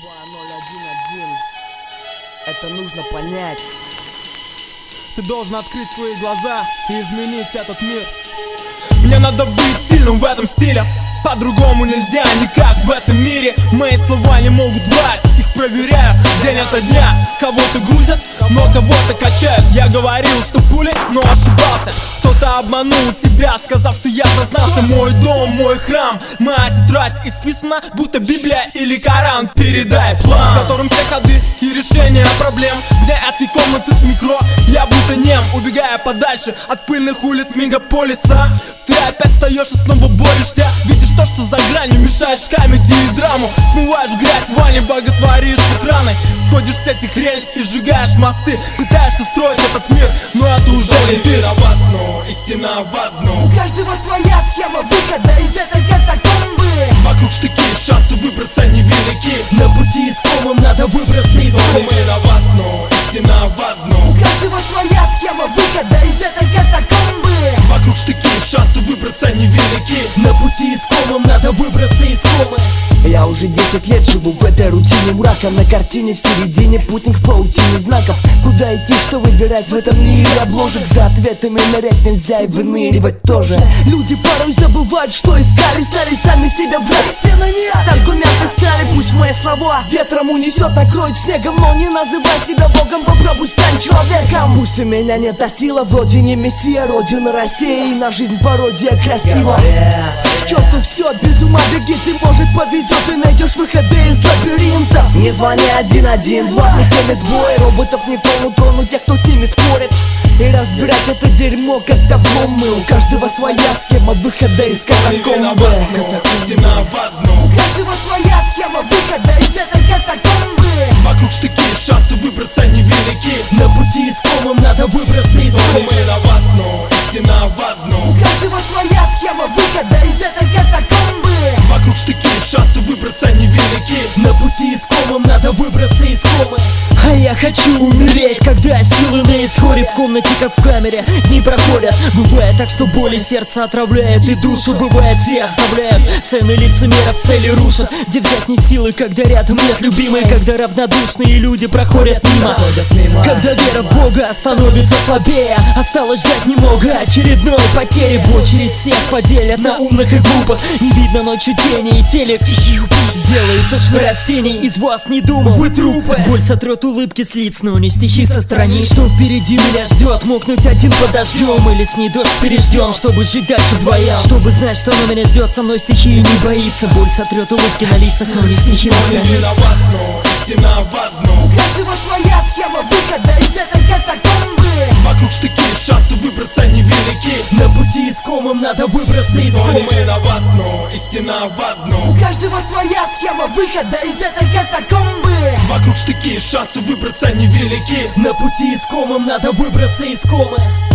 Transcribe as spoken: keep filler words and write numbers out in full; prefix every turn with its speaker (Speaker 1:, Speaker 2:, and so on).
Speaker 1: два ноль один один. Это нужно понять.
Speaker 2: Ты должен открыть свои глаза и изменить этот мир. Мне надо быть сильным в этом стиле. По-другому нельзя никак в этом мире. Мои слова не могут врать, их проверяю день ото дня. Кого-то грузят, но кого-то качают. Я говорил, что пули, но ошибался. Кто-то обманул тебя, сказав, что я сознался. Мой дом, мой храм, моя тетрадь исписана, будто Библия или Коран. Передай план, в котором все ходы и решения проблем. Вне этой комнаты с микро я будто нем, убегая подальше от пыльных улиц мегаполиса. Ты опять встаешь и снова борешься. Видишь то, что за гранью, мешаешь комедии и драму. Смываешь грязь в ванне, боготворишь экраны. Сходишь с этих рельс и сжигаешь мосты. Пытаешься строить этот мир, но это уже не вид. В одно, истина в одно.
Speaker 3: У каждого своя схема выхода из этой катакомбы.
Speaker 2: Вокруг штыки, шансы выбраться невелики.
Speaker 3: На пути искомом надо выбраться из комы.
Speaker 2: В одно, истина в одно.
Speaker 3: У каждого своя схема выхода из этой катакомбы.
Speaker 2: Вокруг штыки, шансы выбраться невелики.
Speaker 3: На пути искомом надо выбраться из комы.
Speaker 1: Я уже десять лет живу в этой рутине мрака. На картине в середине путник в паутине знаков. Куда идти, что выбирать в этом мире обложек? За ответами нырять нельзя и выныривать тоже. Люди порой забывают, что искали, стали сами себя врать. Аргументы стали, пусть мои слова ветром унесет, накроет снегом. Но не называй себя богом, попробуй стань человеком. Пусть у меня не та сила, вроде не мессия. Родина Россия и на жизнь пародия красиво. К черту все, без ума беги, ты может повезет. Ты найдешь выходы из лабиринтов. Не звони один один два, в системе сбоя. Роботов не тронут, тронут тех, кто с ними спорит. И разбирать это дерьмо, как табломы. У каждого своя схема выхода из катакомбы.
Speaker 2: Истина в одно.
Speaker 3: У каждого своя схема выхода из этой катакомбы.
Speaker 2: Вокруг штыки, шансы выбраться невелики.
Speaker 3: На пути искомом надо выбраться из комы.
Speaker 2: В одно, истина в одно.
Speaker 3: У каждого своя схема выхода из этой катакомбы.
Speaker 2: Вокруг штыки, шансы выбраться невелики.
Speaker 3: На пути искомом надо выбраться из комы. А я хочу умереть, когда силы на исходе. В комнате, как в камере, дни проходят. Бывает так, что боли сердце отравляет и душу, бывает, все оставляют. Цены лицемеров цели рушат. Где взять не силы, когда рядом нет любимой? Когда равнодушные люди проходят мимо. Когда вера в Бога становится слабее. Осталось ждать немного очередной потери. В очередь всех поделят на умных и глупых. Не видно ночью тени и телек. Тихий убийц сделает точно растений. Из вас не думал, вы трупы. Боль сотрет улыбки с лиц, но не стихи со страниц. Что впереди меня ждет, мокнуть один под дождем. Или с ней дождь переждем, чтобы жить дальше вдвоем. Чтобы знать, что на меня ждет, со мной стихия не боится. Боль сотрет улыбки на лицах, но не стихи на страницах.
Speaker 2: В одно, истина в одно.
Speaker 3: У каждого своя схема выхода из этой катакомбы.
Speaker 2: Вокруг штыки, шансы выбраться невелики.
Speaker 3: На пути искомом надо выбраться из комы.
Speaker 2: В одно, истина в одно.
Speaker 3: У каждого своя схема выхода из этой катакомбы.
Speaker 2: Вокруг штыки, шансы выбраться невелики.
Speaker 3: На пути искомом надо выбраться из комы.